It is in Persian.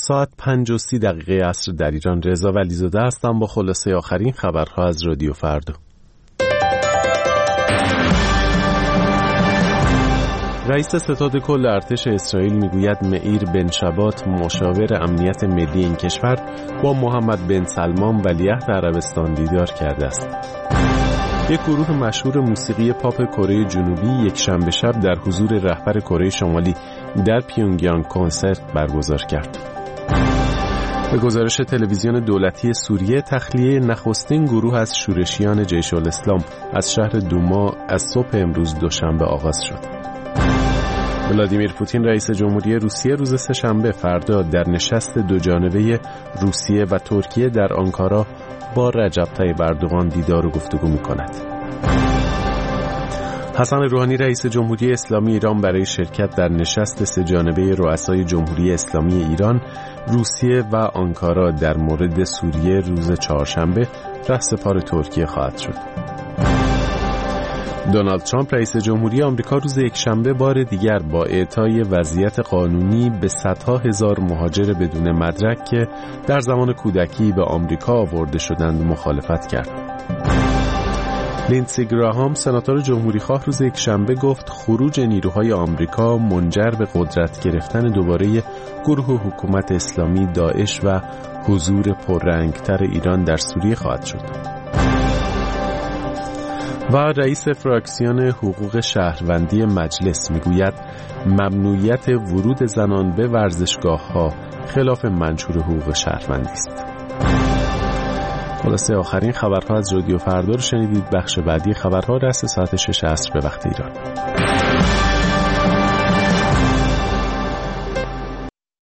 ساعت 5:30 عصر در ایران. رضا ولیزاده هستم با خلاصه آخرین خبرها از رادیو فردا. رئیس ستاد کل ارتش اسرائیل میگوید معیر بن شبات مشاور امنیت ملی این کشور با محمد بن سلمان ولیعهد عربستان دیدار کرده است. یک گروه مشهور موسیقی پاپ کره جنوبی یک شنبه شب در حضور رهبر کره شمالی در پیونگیانگ کنسرت برگزار کرد. به گزارش تلویزیون دولتی سوریه، تخلیه نخستین گروه از شورشیان جیش الاسلام از شهر دوما از صبح امروز دوشنبه آغاز شد. ولادیمیر پوتین رئیس جمهوری روسیه روز سه‌شنبه فردا در نشست دوجانبه روسیه و ترکیه در آنکارا با رجب طیب اردوغان دیدار و گفتگو می‌کند. حسن روحانی رئیس جمهوری اسلامی ایران برای شرکت در نشست سه‌جانبه رؤسای جمهوری اسلامی ایران، روسیه و آنکارا در مورد سوریه روز چهارشنبه رهسپار ترکیه خواهد شد. دونالد ترامپ رئیس جمهوری آمریکا روز یکشنبه بار دیگر با اعطای وضعیت قانونی به صدها هزار مهاجر بدون مدرک که در زمان کودکی به آمریکا آورده شدند مخالفت کرد. لیندسی گراهام سناتور جمهوریخواه روز یکشنبه گفت خروج نیروهای آمریکا منجر به قدرت گرفتن دوباره گروه حکومت اسلامی داعش و حضور پررنگتر ایران در سوریه خواهد شد. و رئیس فراکسیون حقوق شهروندی مجلس میگوید ممنوعیت ورود زنان به ورزشگاه‌ها خلاف منشور حقوق شهروندی است. خلاصه آخرین خبرها از رادیو فردا رو شنیدید. بخش بعدی خبرها رأس ساعت 6 عصر به وقت ایران.